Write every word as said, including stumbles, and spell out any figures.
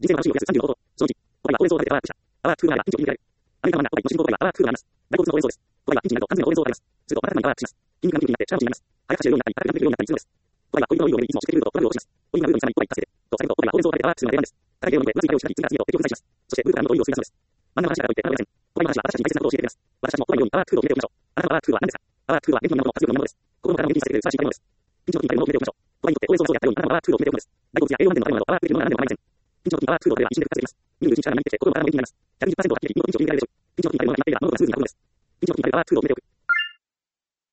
人生の楽しみを増やすさんじゅうの方法。そのいち、答えは応援層を立ててパワーアップした。パワーアップ空間がピンチを切り替える。アメリカのマンナ、答えの進行答えはパワーアップ空間があります。大好物の応援層です。答えはピンチになると完全な応援層があります。すると、瞬く間にパワーアップします。筋肉がピンチになって力持ちになります。早く走れるようになったり、早く頑張れるようになったりするのです。答えは、恋人のいいを上にいつもしてくれるとトラブルを落とします。恋人がルールにさらに答え達成で。とされると、答えは応援層を立ててパワーアップするのが出番です。高いゲームで、まずいをしたり、次から次へと敵を分散します。そして、グループからの同意を進めたそうです。真ん中の話だからといって、学べません。答えの話は私たちに大切なことを教えてくれます。私たちも答えのようにパワーアップフードを決めておきましょう。あなたのパワーアップフードは何ですか？パワーアップフードは元気なものと活力のものです。子供からも元気にさせてくれる素晴らしい食べ物です。ピンチの時に食べ物を決めておきましょう。答えにとって応援層をやったようにあなたのパワーアップフードを決めておくのです。大好物や栄養満点の食べ物などパワーアップできるものは何でも構いません。ピンチの時にパワーアップフードを取れば一瞬で復活できます。見るうちに力がなりってきて子供からも元気になります。ひゃくにじゅっパーセントを発揮でき、見事ピンチを切り替えられるでしょう。ピンチの時に食べ物は何が何のことがすぐになるのです。ピンチの時に食べパワーアップフードを決めておく。